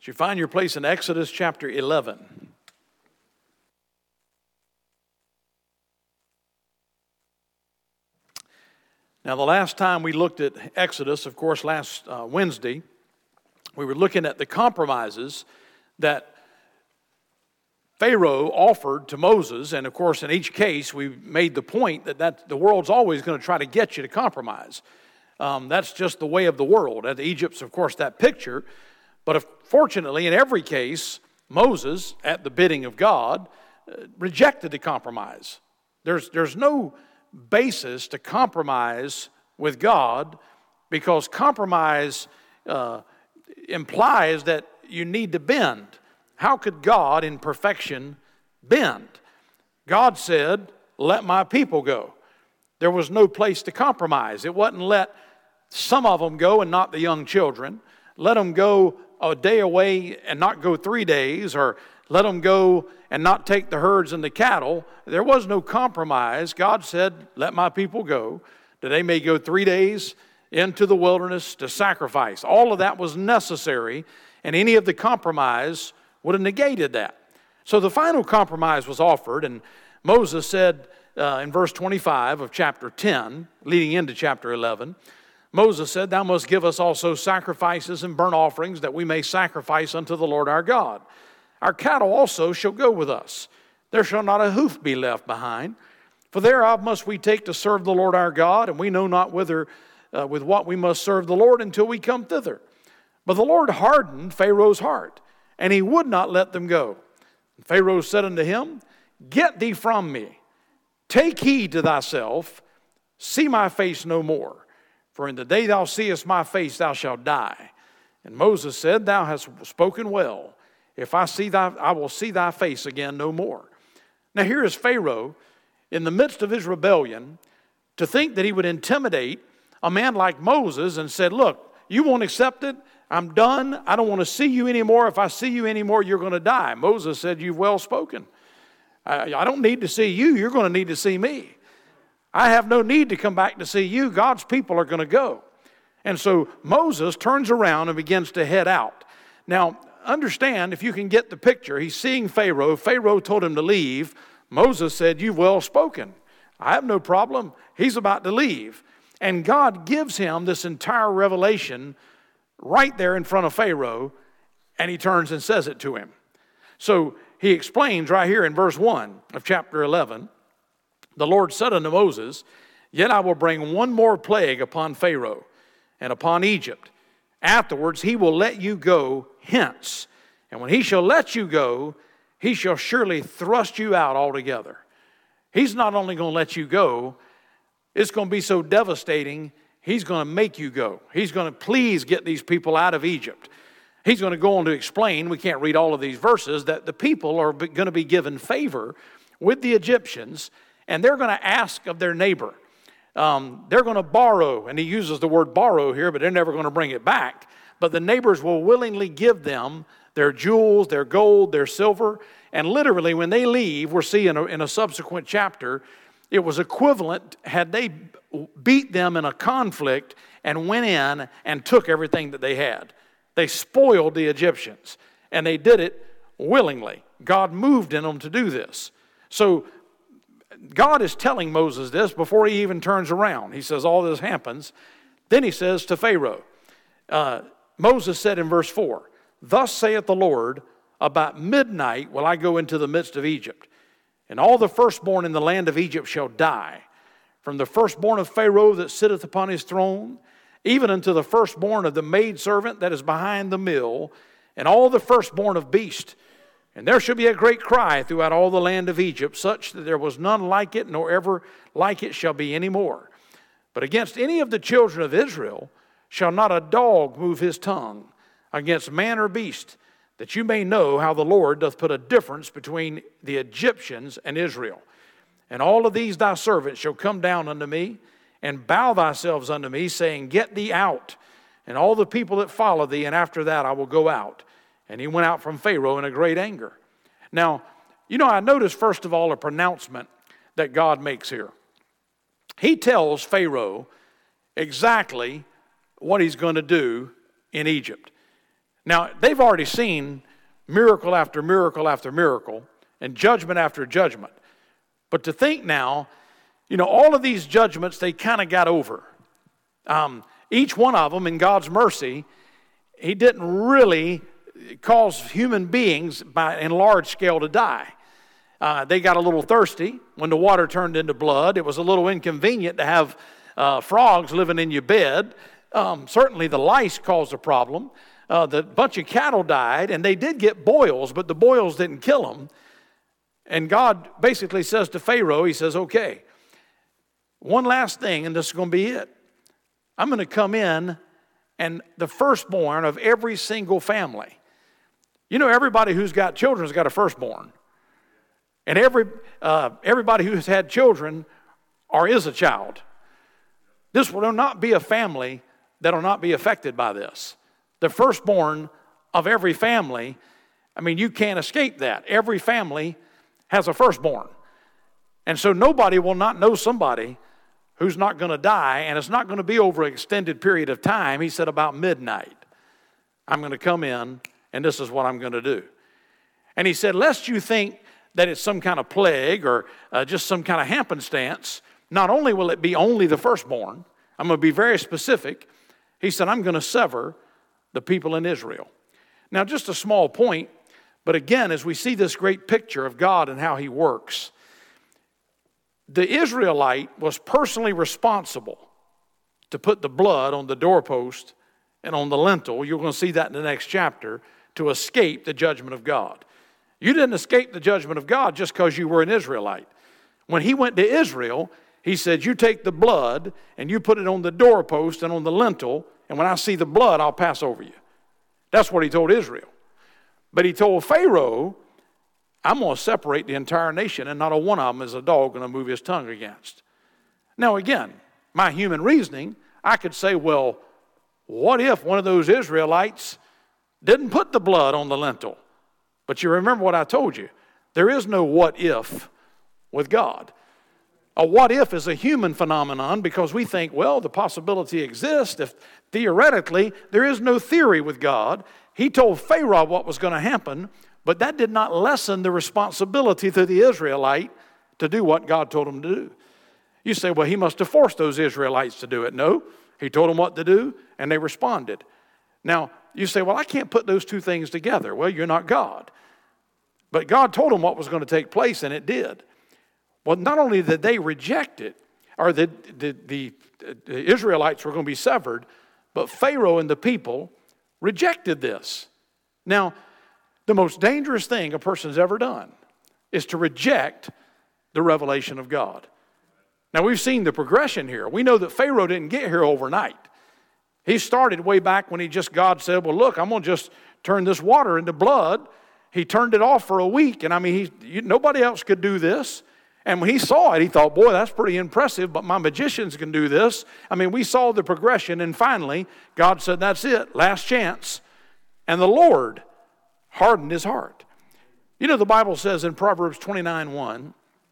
You find your place in Exodus chapter 11. Now, the last time we looked at Exodus, of course, last Wednesday, we were looking at the compromises that Pharaoh offered to Moses. And, of course, in each case, we made the point that the world's always going to try to get you to compromise. That's just the way of the world. And Egypt's, of course, that picture. But fortunately, in every case, Moses, at the bidding of God, rejected the compromise. There's no basis to compromise with God, because compromise implies that you need to bend. How could God in perfection bend? God said, let my people go. There was no place to compromise. It wasn't let some of them go and not the young children. Let them go a day away and not go 3 days, or let them go and not take the herds and the cattle. There was no compromise. God said, let my people go, that they may go 3 days into the wilderness to sacrifice. All of that was necessary, and any of the compromise would have negated that. So the final compromise was offered, and Moses said in verse 25 of chapter 10, leading into chapter 11, Moses said, thou must give us also sacrifices and burnt offerings, that we may sacrifice unto the Lord our God. Our cattle also shall go with us. There shall not a hoof be left behind. For thereof must we take to serve the Lord our God, and we know not whither with what we must serve the Lord until we come thither. But the Lord hardened Pharaoh's heart, and he would not let them go. And Pharaoh said unto him, get thee from me. Take heed to thyself. See my face no more. For in the day thou seest my face, thou shalt die. And Moses said, thou hast spoken well. If I will see thy face again no more. Now here is Pharaoh in the midst of his rebellion, to think that he would intimidate a man like Moses and said, look, you won't accept it. I'm done. I don't want to see you anymore. If I see you anymore, you're going to die. Moses said, you've well spoken. I don't need to see you. You're going to need to see me. I have no need to come back to see you. God's people are going to go. And so Moses turns around and begins to head out. Now, understand, if you can get the picture, he's seeing Pharaoh. Pharaoh told him to leave. Moses said, you've well spoken. I have no problem. He's about to leave. And God gives him this entire revelation right there in front of Pharaoh, and he turns and says it to him. So he explains right here in verse 1 of chapter 11, the Lord said unto Moses, yet I will bring one more plague upon Pharaoh and upon Egypt. Afterwards he will let you go hence. And when he shall let you go, he shall surely thrust you out altogether. He's not only going to let you go, it's going to be so devastating, he's going to make you go. He's going to please get these people out of Egypt. He's going to go on to explain, we can't read all of these verses, that the people are going to be given favor with the Egyptians, and they're going to ask of their neighbor. They're going to borrow, and he uses the word borrow here, but they're never going to bring it back. But the neighbors will willingly give them their jewels, their gold, their silver, and literally when they leave, we'll see in a subsequent chapter, it was equivalent had they beat them in a conflict and went in and took everything that they had. They spoiled the Egyptians, and they did it willingly. God moved in them to do this. So God is telling Moses this before he even turns around. He says all this happens. Then he says to Pharaoh, Moses said in verse 4, thus saith the Lord, about midnight will I go into the midst of Egypt, and all the firstborn in the land of Egypt shall die, from the firstborn of Pharaoh that sitteth upon his throne, even unto the firstborn of the maidservant that is behind the mill, and all the firstborn of beast. And there shall be a great cry throughout all the land of Egypt, such that there was none like it, nor ever like it shall be any more. But against any of the children of Israel shall not a dog move his tongue, against man or beast, that you may know how the Lord doth put a difference between the Egyptians and Israel. And all of these thy servants shall come down unto me, and bow thyselves unto me, saying, get thee out, and all the people that follow thee, and after that I will go out. And he went out from Pharaoh in a great anger. Now, I noticed first of all a pronouncement that God makes here. He tells Pharaoh exactly what he's going to do in Egypt. Now, they've already seen miracle after miracle after miracle and judgment after judgment. But to think now, all of these judgments they kind of got over. Each one of them, in God's mercy, he didn't really cause human beings in large scale to die. They got a little thirsty when the water turned into blood. It was a little inconvenient to have frogs living in your bed. Certainly the lice caused a problem. The bunch of cattle died, and they did get boils, but the boils didn't kill them. And God basically says to Pharaoh, he says, okay, one last thing, and this is going to be it. I'm going to come in, and the firstborn of every single family. Everybody who's got children has got a firstborn. And everybody who's had children or is a child. This will not be a family that will not be affected by this. The firstborn of every family, you can't escape that. Every family has a firstborn. And so nobody will not know somebody who's not going to die, and it's not going to be over an extended period of time. He said about midnight, I'm going to come in, and this is what I'm going to do. And he said, lest you think that it's some kind of plague or just some kind of happenstance, not only will it be only the firstborn, I'm going to be very specific. He said, I'm going to sever the people in Israel. Now, just a small point, but again, as we see this great picture of God and how he works, the Israelite was personally responsible to put the blood on the doorpost and on the lintel. You're going to see that in the next chapter, to escape the judgment of God. You didn't escape the judgment of God just because you were an Israelite. When he went to Israel, he said, you take the blood and you put it on the doorpost and on the lintel, and when I see the blood, I'll pass over you. That's what he told Israel. But he told Pharaoh, I'm going to separate the entire nation, and not a one of them is a dog going to move his tongue against. Now again, my human reasoning, I could say, well, what if one of those Israelites didn't put the blood on the lintel? But you remember what I told you. There is no what if with God. A what if is a human phenomenon because we think, well, the possibility exists. If theoretically, there is no theory with God. He told Pharaoh what was going to happen, but that did not lessen the responsibility to the Israelite to do what God told him to do. You say, well, he must have forced those Israelites to do it. No, he told them what to do, and they responded. Now, you say, well, I can't put those two things together. Well, you're not God. But God told them what was going to take place, and it did. Well, not only did they reject it, or the Israelites were going to be severed, but Pharaoh and the people rejected this. Now, the most dangerous thing a person's ever done is to reject the revelation of God. Now, we've seen the progression here. We know that Pharaoh didn't get here overnight. He started way back when God said, well, look, I'm going to just turn this water into blood. He turned it off for a week, and nobody else could do this. And when he saw it, he thought, boy, that's pretty impressive, but my magicians can do this. We saw the progression, and finally, God said, that's it, last chance. And the Lord hardened his heart. The Bible says in Proverbs 29:1,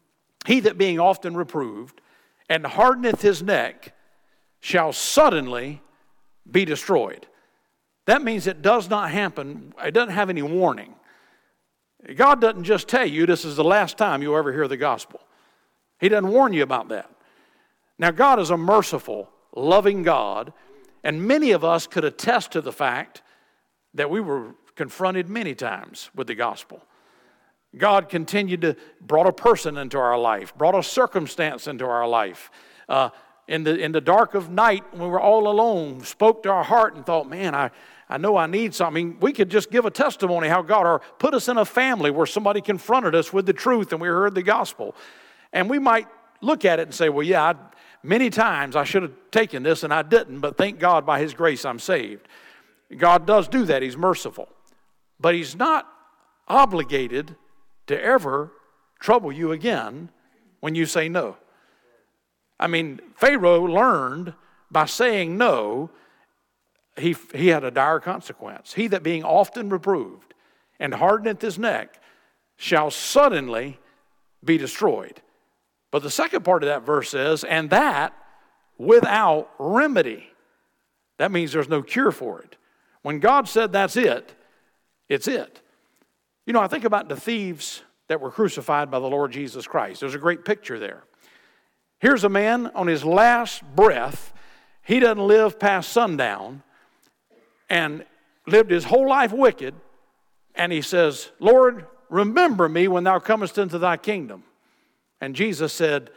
he that being often reproved and hardeneth his neck shall suddenly be destroyed. That means it does not happen. It doesn't have any warning. God doesn't just tell you this is the last time you'll ever hear the gospel. He doesn't warn you about that. Now, God is a merciful, loving God, and many of us could attest to the fact that we were confronted many times with the gospel. God continued to brought a person into our life, brought a circumstance into our life. In the dark of night, when we were all alone, spoke to our heart and thought, man, I know I need something. We could just give a testimony how God put us in a family where somebody confronted us with the truth and we heard the gospel. And we might look at it and say, well, yeah, many times I should have taken this and I didn't, but thank God by his grace I'm saved. God does do that. He's merciful. But he's not obligated to ever trouble you again when you say no. Pharaoh learned by saying no, he had a dire consequence. He that being often reproved and hardeneth his neck shall suddenly be destroyed. But the second part of that verse says, and that without remedy. That means there's no cure for it. When God said that's it, it's it. You know, I think about the thieves that were crucified by the Lord Jesus Christ. There's a great picture there. Here's a man on his last breath. He doesn't live past sundown and lived his whole life wicked. And he says, Lord, remember me when thou comest into thy kingdom. And Jesus said,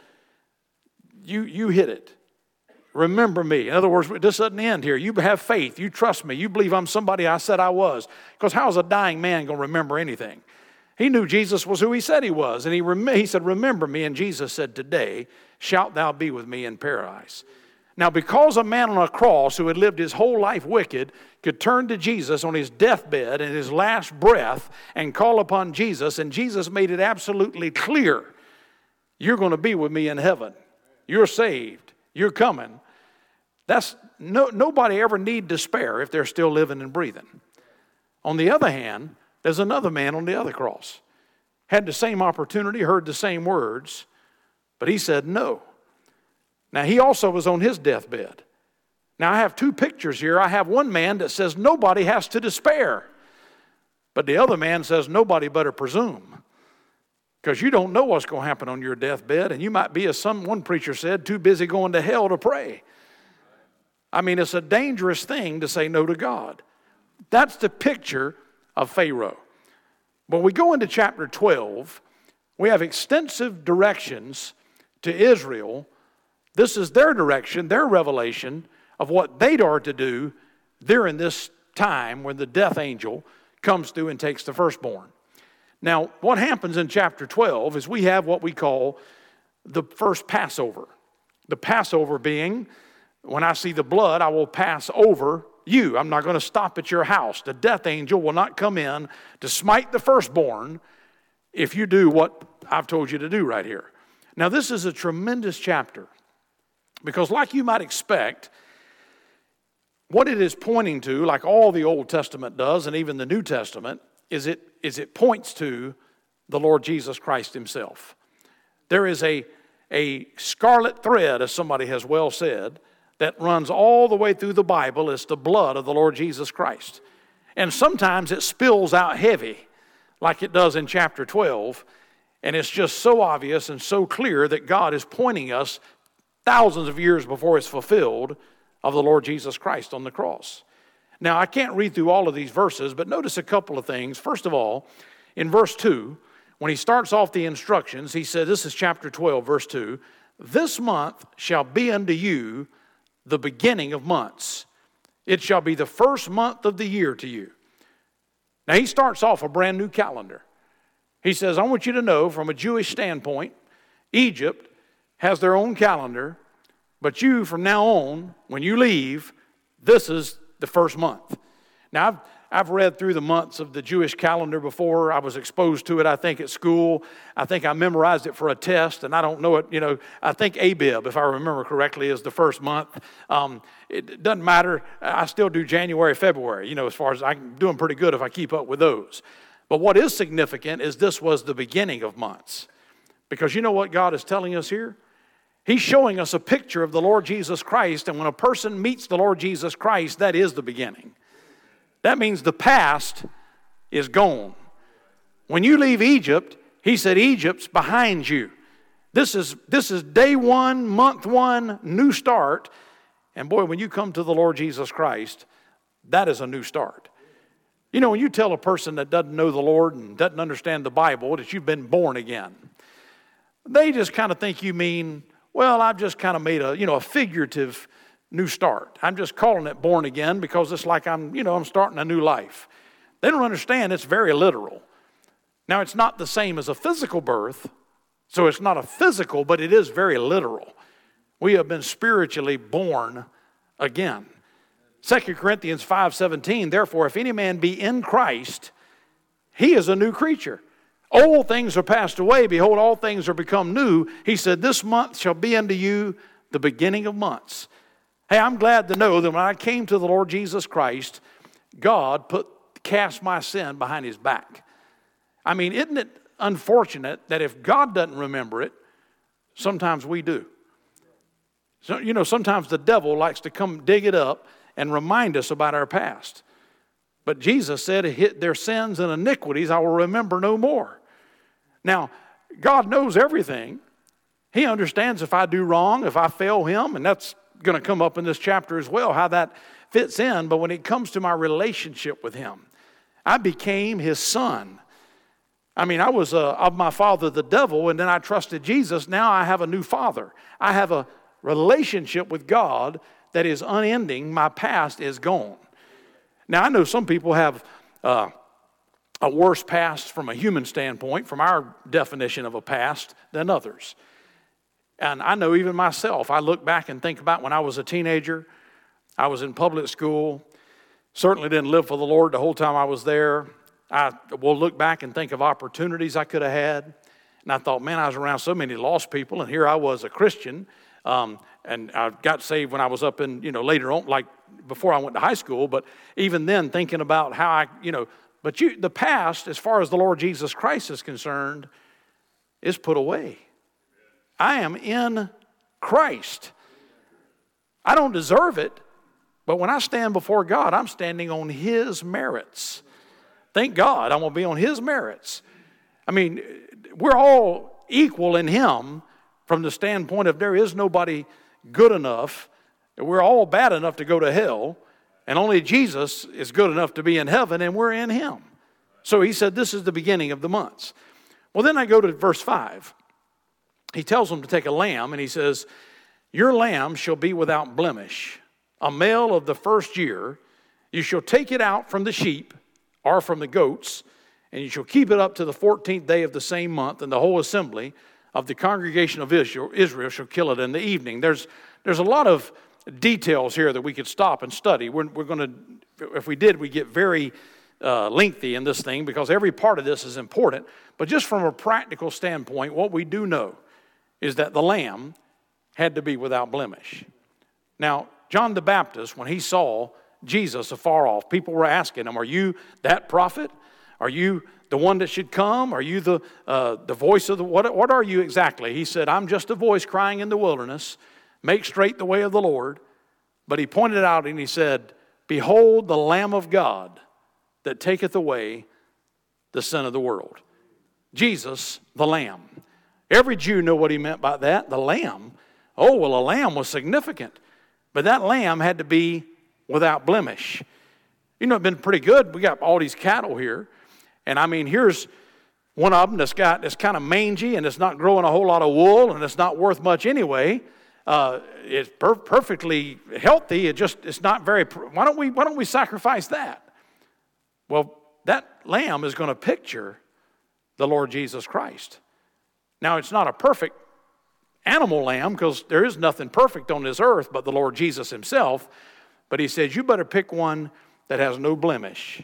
you hit it. Remember me. In other words, this doesn't end here. You have faith. You trust me. You believe I'm somebody I said I was. Because how is a dying man going to remember anything? He knew Jesus was who he said he was. And he said, remember me. And Jesus said, today shalt thou be with me in paradise. Now, because a man on a cross who had lived his whole life wicked could turn to Jesus on his deathbed and his last breath and call upon Jesus, and Jesus made it absolutely clear, you're going to be with me in heaven. You're saved. You're coming. Nobody ever need despair if they're still living and breathing. On the other hand, there's another man on the other cross. Had the same opportunity, heard the same words, but he said no. Now, he also was on his deathbed. Now, I have two pictures here. I have one man that says nobody has to despair. But the other man says nobody better presume. Because you don't know what's going to happen on your deathbed. And you might be, as one preacher said, too busy going to hell to pray. I mean, it's a dangerous thing to say no to God. That's the picture of Pharaoh. When we go into chapter 12, we have extensive directions to Israel. This is their direction, their revelation of what they are to do during this time when the death angel comes through and takes the firstborn. Now, what happens in chapter 12 is we have what we call the first Passover. The Passover being, when I see the blood, I will pass over you. I'm not going to stop at your house. The death angel will not come in to smite the firstborn if you do what I've told you to do right here. Now, this is a tremendous chapter because, like you might expect, what it is pointing to, like all the Old Testament does and even the New Testament, is it points to the Lord Jesus Christ himself. There is a scarlet thread, as somebody has well said, that runs all the way through the Bible. It's the blood of the Lord Jesus Christ. And sometimes it spills out heavy, like it does in chapter 12, and it's just so obvious and so clear that God is pointing us thousands of years before it's fulfilled of the Lord Jesus Christ on the cross. Now, I can't read through all of these verses, but notice a couple of things. First of all, in verse 2, when he starts off the instructions, he said, this is chapter 12, verse 2, this month shall be unto you the beginning of months. It shall be the first month of the year to you. Now, he starts off a brand new calendar. He says, I want you to know from a Jewish standpoint, Egypt has their own calendar, but you, from now on, when you leave, this is the first month. Now, I've read through the months of the Jewish calendar before. I was exposed to it, I think, at school. I think I memorized it for a test, and I don't know it. I think Abib, if I remember correctly, is the first month. It doesn't matter. I still do January, February, as far as I'm doing pretty good if I keep up with those. But what is significant is this was the beginning of months. Because you know what God is telling us here? He's showing us a picture of the Lord Jesus Christ, and when a person meets the Lord Jesus Christ, that is the beginning. That means the past is gone. When you leave Egypt, he said Egypt's behind you. This is day one, month one, new start. And boy, when you come to the Lord Jesus Christ, that is a new start. When you tell a person that doesn't know the Lord and doesn't understand the Bible that you've been born again, they just kind of think you mean, well, I've just kind of made a figurative new start. I'm just calling it born again because it's like I'm starting a new life. They don't understand it's very literal. Now, it's not the same as a physical birth, so it's not a physical, but it is very literal. We have been spiritually born again. 2 Corinthians 5:17, therefore, if any man be in Christ, he is a new creature. Old things are passed away. Behold, all things are become new. He said, this month shall be unto you the beginning of months. Hey, I'm glad to know that when I came to the Lord Jesus Christ, God cast my sin behind his back. I mean, isn't it unfortunate that if God doesn't remember it, sometimes we do. So, sometimes the devil likes to come dig it up and remind us about our past. But Jesus said, their sins and iniquities I will remember no more. Now, God knows everything. He understands if I do wrong, if I fail him, and that's going to come up in this chapter as well, how that fits in. But when it comes to my relationship with him, I became his son. I mean, I was of my father the devil, and then I trusted Jesus. Now I have a new father. I have a relationship with God that is unending. My past is gone. Now, I know some people have a worse past from a human standpoint, from our definition of a past, than others. And I know even myself, I look back and think about when I was a teenager, I was in public school, certainly didn't live for the Lord the whole time I was there. I will look back and think of opportunities I could have had. And I thought, man, I was around so many lost people, and here I was a Christian. And I got saved when I was up in, later on, like before I went to high school. But even then, thinking about how the past, as far as the Lord Jesus Christ is concerned, is put away. I am in Christ. I don't deserve it, but when I stand before God, I'm standing on his merits. Thank God I'm going to be on his merits. I mean, we're all equal in him from the standpoint of there is nobody good enough. We're all bad enough to go to hell, and only Jesus is good enough to be in heaven, and we're in him. So he said this is the beginning of the months. Well, then I go to verse 5. He tells them to take a lamb, and he says, your lamb shall be without blemish, a male of the first year. You shall take it out from the sheep or from the goats, and you shall keep it up to the 14th day of the same month, and the whole assembly of the congregation of Israel shall kill it in the evening. There's a lot of details here that we could stop and study. We're going to, if we did, we get very lengthy in this thing because every part of this is important. But just from a practical standpoint, what we do know is that the lamb had to be without blemish. Now, John the Baptist, when he saw Jesus afar off, people were asking him, are you that prophet? Are you the one that should come? Are you the voice of the, what are you exactly? He said, I'm just a voice crying in the wilderness, make straight the way of the Lord. But he pointed out and he said, behold the Lamb of God that taketh away the sin of the world. Jesus, the Lamb. Every Jew knew what he meant by that, the Lamb. Oh, well, a lamb was significant. But that lamb had to be without blemish. You know, it's been pretty good. We got all these cattle here. And I mean, here's one of them that's kind of mangy and it's not growing a whole lot of wool and it's not worth much anyway. It's perfectly healthy. It's not very. Why don't we sacrifice that? Well, that lamb is going to picture the Lord Jesus Christ. Now, it's not a perfect animal lamb because there is nothing perfect on this earth but the Lord Jesus himself. But he says, you better pick one that has no blemish.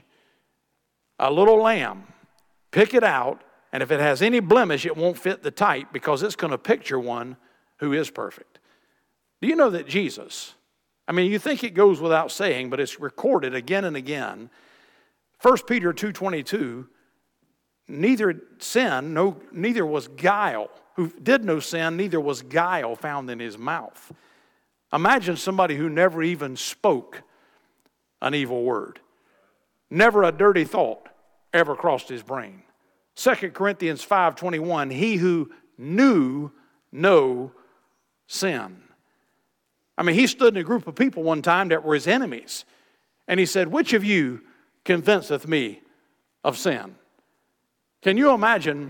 A little lamb, pick it out, and if it has any blemish, it won't fit the type because it's going to picture one who is perfect. Do you know that Jesus, I mean, you think it goes without saying, but it's recorded again and again. 1 Peter 2:22, neither was guile, who did no sin, neither was guile found in his mouth. Imagine somebody who never even spoke an evil word. Never a dirty thought ever crossed his brain. 2 Corinthians 5:21, he who knew no sin. I mean, he stood in a group of people one time that were his enemies. And he said, which of you convinceth me of sin? Can you imagine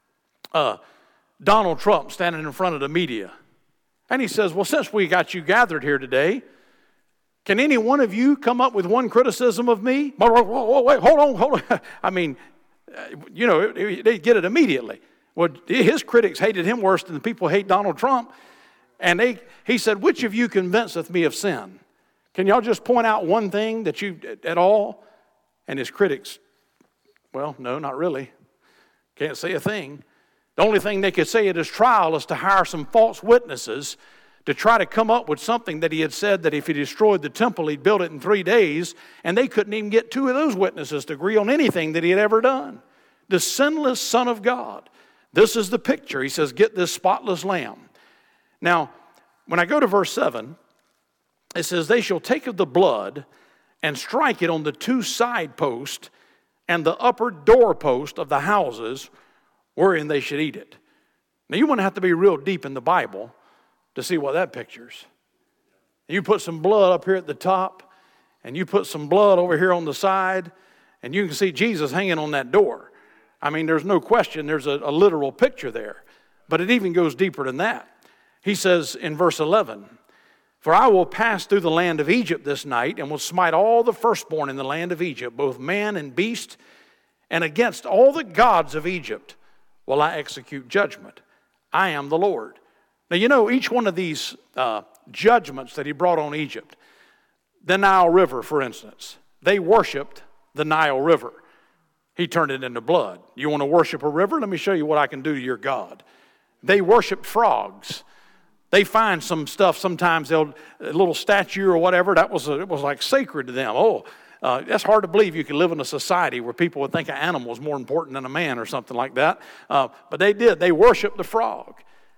Donald Trump standing in front of the media? And he says, well, since we got you gathered here today, can any one of you come up with one criticism of me? Wait, hold on. I mean, they get it immediately. Well, his critics hated him worse than the people hate Donald Trump. And he said, which of you convinceth me of sin? Can y'all just point out one thing that you, at all? And his critics, well, no, not really. Can't say a thing. The only thing they could say at his trial is to hire some false witnesses to try to come up with something that he had said that if he destroyed the temple, he'd build it in 3 days. And they couldn't even get 2 of those witnesses to agree on anything that he had ever done. The sinless Son of God. This is the picture. He says, get this spotless lamb. Now, when I go to verse 7, it says, they shall take of the blood and strike it on the 2 side posts and the upper doorpost of the houses wherein they should eat it. Now, you wouldn't have to be real deep in the Bible to see what that pictures. You put some blood up here at the top, and you put some blood over here on the side, and you can see Jesus hanging on that door. I mean, there's no question there's a literal picture there. But it even goes deeper than that. He says in verse 11, "For I will pass through the land of Egypt this night, and will smite all the firstborn in the land of Egypt, both man and beast, and against all the gods of Egypt will I execute judgment. I am the Lord." Now, you know, each one of these judgments that he brought on Egypt, the Nile River, for instance, they worshiped the Nile River. He turned it into blood. You want to worship a river? Let me show you what I can do to your God. They worshiped frogs. They find some stuff sometimes, a little statue or whatever, it was like sacred to them. That's hard to believe you could live in a society where people would think an animal is more important than a man or something like that. But they did. They worshiped the frog.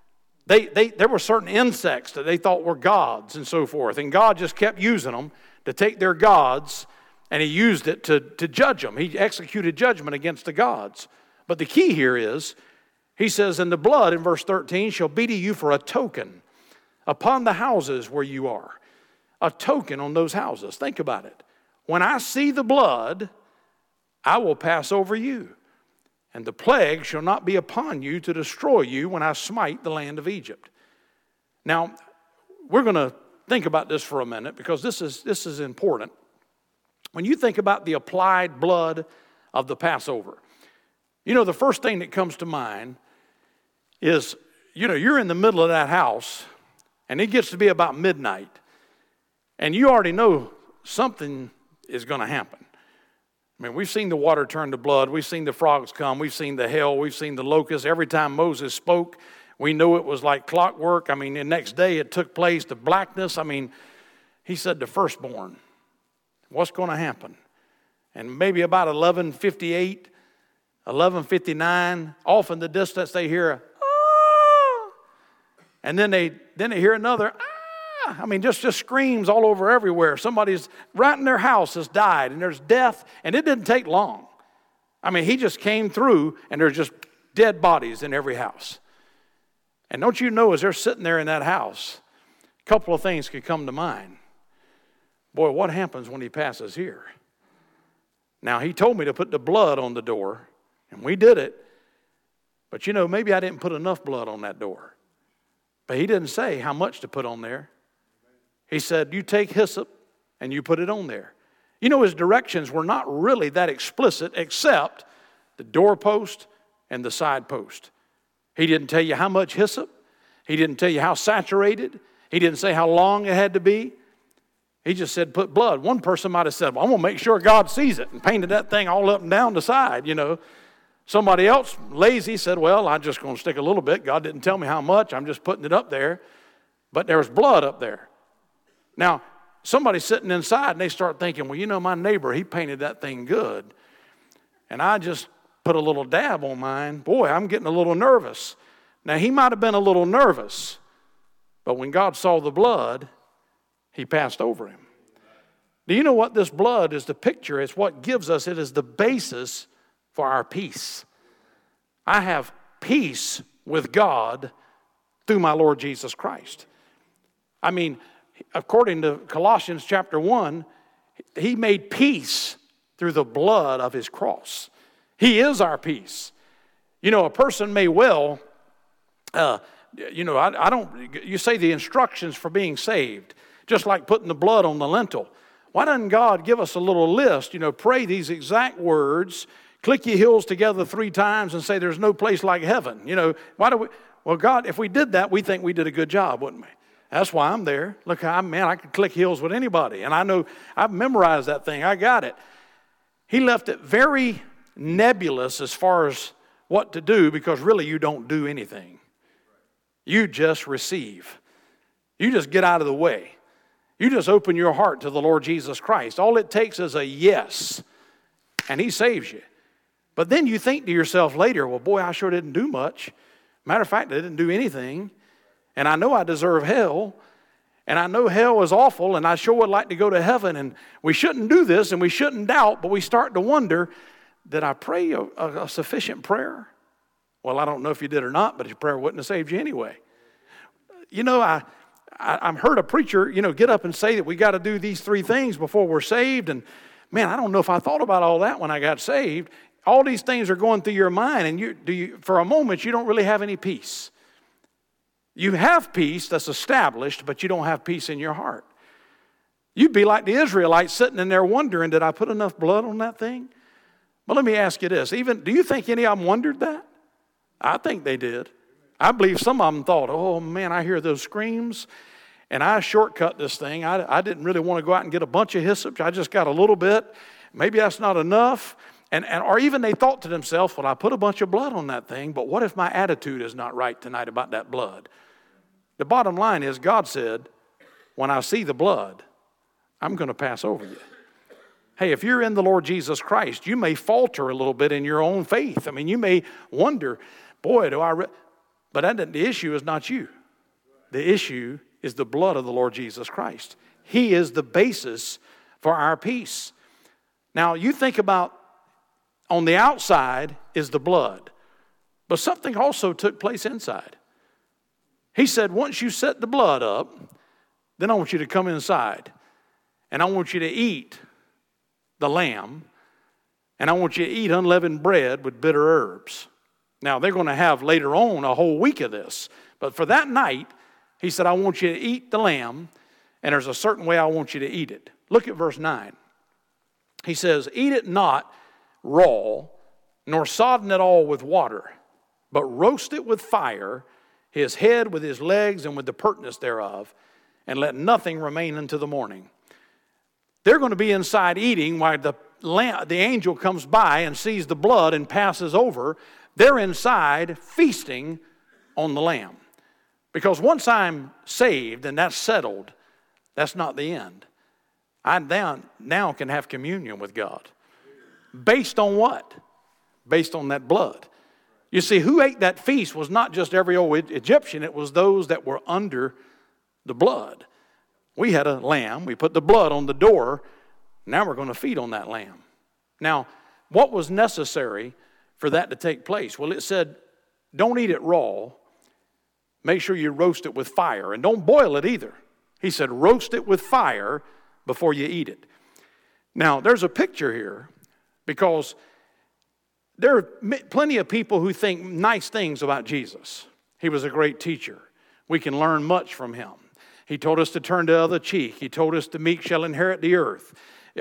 There were certain insects that they thought were gods and so forth. And God just kept using them to take their gods, and he used it to judge them. He executed judgment against the gods. But the key here is, he says, "And the blood," in verse 13, "shall be to you for a token upon the houses where you are." A token on those houses. Think about it. When I see the blood, I will pass over you. And the plague shall not be upon you to destroy you when I smite the land of Egypt. Now, we're going to think about this for a minute because this is important. When you think about the applied blood of the Passover, you know, the first thing that comes to mind is, you know, you're in the middle of that house and it gets to be about midnight and you already know something is going to happen. I mean, we've seen the water turn to blood. We've seen the frogs come. We've seen the hail. We've seen the locusts. Every time Moses spoke, we knew it was like clockwork. I mean, the next day it took place, the blackness. I mean, he said the firstborn. What's going to happen? And maybe about 11:58, 11:59, off in the distance they hear, "Ah!" And then they hear another, "Ah!" I mean, just screams all over everywhere. Somebody's right in their house has died, and there's death, and it didn't take long. I mean, he just came through, and there's just dead bodies in every house. And don't you know, as they're sitting there in that house, a couple of things could come to mind. Boy, what happens when he passes here? Now, he told me to put the blood on the door, and we did it. But you know, maybe I didn't put enough blood on that door. But he didn't say how much to put on there. He said, you take hyssop and you put it on there. You know, his directions were not really that explicit except the doorpost and the side post. He didn't tell you how much hyssop. He didn't tell you how saturated. He didn't say how long it had to be. He just said put blood. One person might have said, well, I'm going to make sure God sees it, and painted that thing all up and down the side, you know. Somebody else, lazy, said, well, I'm just going to stick a little bit. God didn't tell me how much. I'm just putting it up there. But there was blood up there. Now, somebody's sitting inside and they start thinking, well, you know, my neighbor, he painted that thing good. And I just put a little dab on mine. Boy, I'm getting a little nervous. Now, he might have been a little nervous, but when God saw the blood, he passed over him. Do you know what this blood is the picture? It's what gives us, it is the basis for our peace. I have peace with God through my Lord Jesus Christ. I mean, according to Colossians chapter 1, he made peace through the blood of his cross. He is our peace. You know, a person may well, you say the instructions for being saved, just like putting the blood on the lintel. Why doesn't God give us a little list? You know, pray these exact words, click your heels together 3 times and say there's no place like heaven. You know, why do we? Well, God, if we did that, we think we did a good job, wouldn't we? That's why I'm there. Look, I could click heels with anybody. And I know I've memorized that thing. I got it. He left it very nebulous as far as what to do, because really you don't do anything. You just receive. You just get out of the way. You just open your heart to the Lord Jesus Christ. All it takes is a yes, and he saves you. But then you think to yourself later, well, boy, I sure didn't do much. Matter of fact, I didn't do anything. And I know I deserve hell. And I know hell is awful, and I sure would like to go to heaven, and we shouldn't do this, and we shouldn't doubt, but we start to wonder, did I pray a sufficient prayer? Well, I don't know if you did or not, but your prayer wouldn't have saved you anyway. You know, I've heard a preacher, get up and say that we got to do these 3 things before we're saved, and man, I don't know if I thought about all that when I got saved. All these things are going through your mind, and for a moment, you don't really have any peace. You have peace that's established, but you don't have peace in your heart. You'd be like the Israelites sitting in there wondering, did I put enough blood on that thing? But let me ask you this. Do you think any of them wondered that? I think they did. I believe some of them thought, oh man, I hear those screams, and I shortcut this thing. I didn't really want to go out and get a bunch of hyssop. I just got a little bit. Maybe that's not enough. Or even they thought to themselves, well, I put a bunch of blood on that thing, but what if my attitude is not right tonight about that blood? The bottom line is God said, when I see the blood, I'm going to pass over you. Hey, if you're in the Lord Jesus Christ, you may falter a little bit in your own faith. I mean, you may wonder, boy, but the issue is not you. The issue is the blood of the Lord Jesus Christ. He is the basis for our peace. Now, you think about on the outside is the blood, but something also took place inside. He said, once you set the blood up, then I want you to come inside, and I want you to eat the lamb, and I want you to eat unleavened bread with bitter herbs. Now, they're going to have later on a whole week of this, but for that night, he said, I want you to eat the lamb, and there's a certain way I want you to eat it. Look at verse 9. He says, eat it not raw, nor sodden it all with water, but roast it with fire, his head with his legs and with the pertness thereof, and let nothing remain unto the morning. They're going to be inside eating while the angel comes by and sees the blood and passes over. They're inside feasting on the lamb. Because once I'm saved and that's settled, that's not the end. I now can have communion with God. Based on what? Based on that blood. You see, who ate that feast was not just every old Egyptian. It was those that were under the blood. We had a lamb. We put the blood on the door. Now we're going to feed on that lamb. Now, what was necessary for that to take place? Well, it said, don't eat it raw. Make sure you roast it with fire. And don't boil it either. He said, roast it with fire before you eat it. Now, there's a picture here because there are plenty of people who think nice things about Jesus. He was a great teacher. We can learn much from him. He told us to turn the other cheek. He told us the meek shall inherit the earth.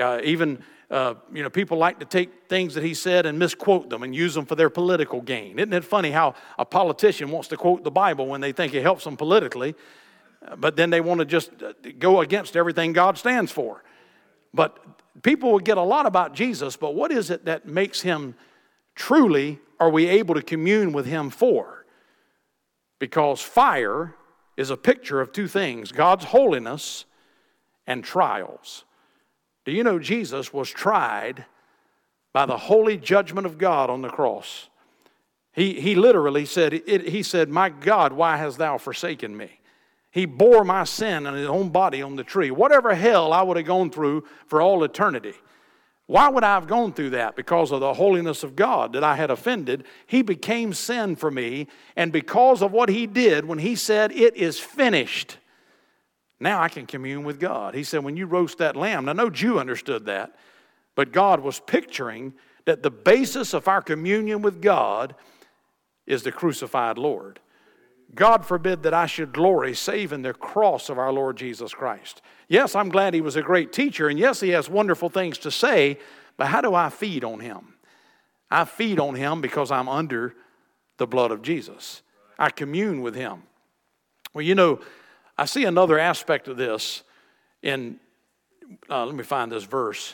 People like to take things that he said and misquote them and use them for their political gain. Isn't it funny how a politician wants to quote the Bible when they think it helps them politically, but then they want to just go against everything God stands for? But people will get a lot about Jesus, but what is it that makes him truly, are we able to commune with him for? Because fire is a picture of 2 things, God's holiness and trials. Do you know Jesus was tried by the holy judgment of God on the cross? He literally said, he said, my God, why hast thou forsaken me? He bore my sin on his own body on the tree. Whatever hell I would have gone through for all eternity. Why would I have gone through that? Because of the holiness of God that I had offended. He became sin for me. And because of what he did when he said, it is finished, now I can commune with God. He said, when you roast that lamb, now no Jew understood that, but God was picturing that the basis of our communion with God is the crucified Lord. God forbid that I should glory save in the cross of our Lord Jesus Christ. Yes, I'm glad he was a great teacher, and yes, he has wonderful things to say, but how do I feed on him? I feed on him because I'm under the blood of Jesus. I commune with him. Well, I see another aspect of this in, let me find this verse.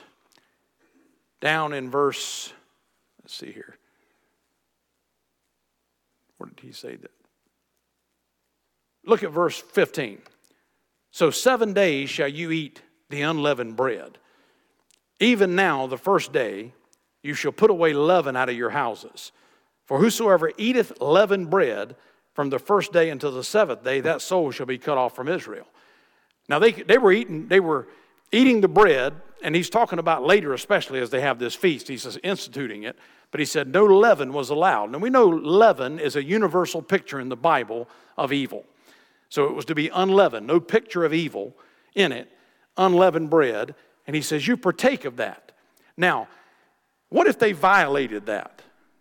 Down in verse, let's see here. Where did he say that? Look at verse 15. So 7 days shall you eat the unleavened bread. Even now, the first day, you shall put away leaven out of your houses. For whosoever eateth leavened bread from the first day until the 7th day, that soul shall be cut off from Israel. Now they were eating the bread, and he's talking about later, especially as they have this feast. He's instituting it, but he said no leaven was allowed. And we know leaven is a universal picture in the Bible of evil. So it was to be unleavened, no picture of evil in it, unleavened bread. And he says, you partake of that. Now, what if they violated that?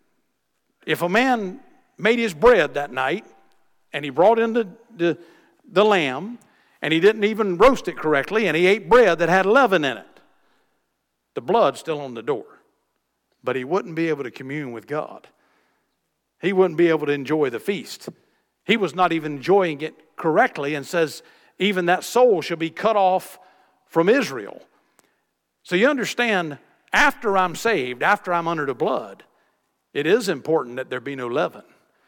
If a man made his bread that night, and he brought in the lamb, and he didn't even roast it correctly, and he ate bread that had leaven in it, the blood's still on the door. But he wouldn't be able to commune with God. He wouldn't be able to enjoy the feast. He was not even enjoying it correctly, and says, even that soul shall be cut off from Israel. So you understand, after I'm saved, after I'm under the blood, it is important that there be no leaven.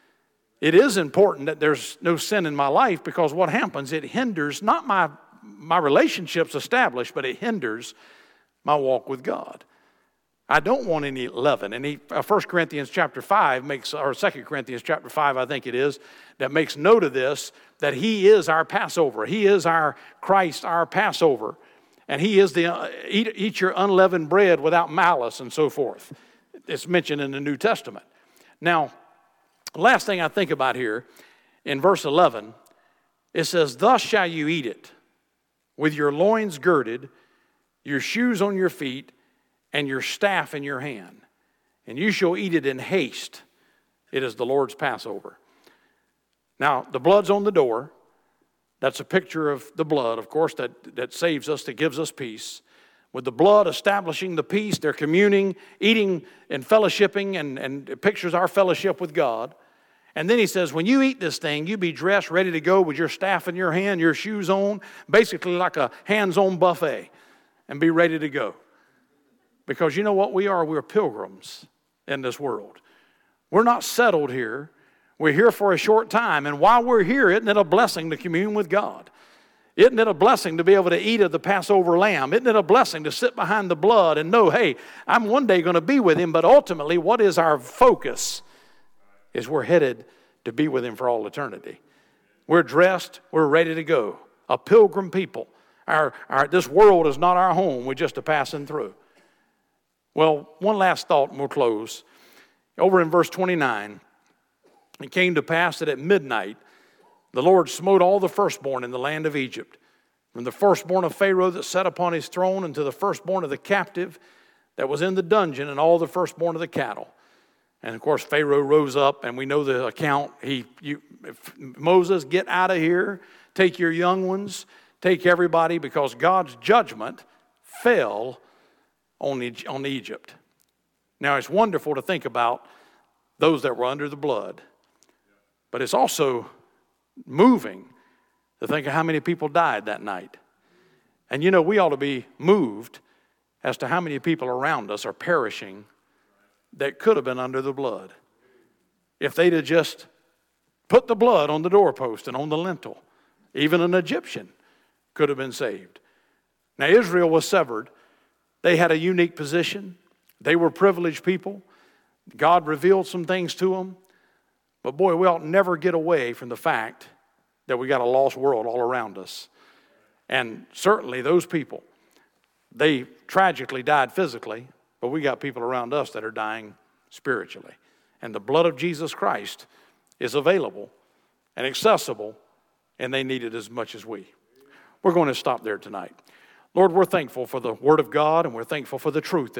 It is important that there's no sin in my life, because what happens, it hinders not my relationships established, but it hinders my walk with God. I don't want any leaven. And 1 Corinthians chapter 5 makes, or 2 Corinthians chapter 5, I think it is, that makes note of this, that he is our Passover. He is our Christ, our Passover. And he is eat your unleavened bread without malice and so forth. It's mentioned in the New Testament. Now, the last thing I think about here, in verse 11, it says, thus shall you eat it, with your loins girded, your shoes on your feet, and your staff in your hand. And you shall eat it in haste. It is the Lord's Passover. Now, the blood's on the door. That's a picture of the blood, of course, that saves us, that gives us peace. With the blood establishing the peace, they're communing, eating and fellowshipping, and it pictures our fellowship with God. And then he says, when you eat this thing, you be dressed, ready to go with your staff in your hand, your shoes on, basically like a hands-on buffet, and be ready to go. Because you know what we are? We're pilgrims in this world. We're not settled here. We're here for a short time. And while we're here, isn't it a blessing to commune with God? Isn't it a blessing to be able to eat of the Passover lamb? Isn't it a blessing to sit behind the blood and know, hey, I'm one day going to be with him, but ultimately what is our focus? Is we're headed to be with him for all eternity. We're dressed, we're ready to go. A pilgrim people. This world is not our home, we're just a passing through. Well, one last thought and we'll close. Over in verse 29, it came to pass that at midnight, the Lord smote all the firstborn in the land of Egypt, from the firstborn of Pharaoh that sat upon his throne, unto the firstborn of the captive that was in the dungeon, and all the firstborn of the cattle. And of course, Pharaoh rose up, and we know the account. Moses, get out of here, take your young ones, take everybody, because God's judgment fell on Egypt. Now, it's wonderful to think about those that were under the blood, but it's also moving to think of how many people died that night. And you know, we ought to be moved as to how many people around us are perishing that could have been under the blood. If they'd have just put the blood on the doorpost and on the lintel, even an Egyptian could have been saved. Now, Israel was severed. They had a unique position. They were privileged people. God revealed some things to them. But boy, we ought never get away from the fact that we got a lost world all around us. And certainly those people, they tragically died physically, but we got people around us that are dying spiritually. And the blood of Jesus Christ is available and accessible, and they need it as much as we. We're going to stop there tonight. Lord, we're thankful for the Word of God, and we're thankful for the truth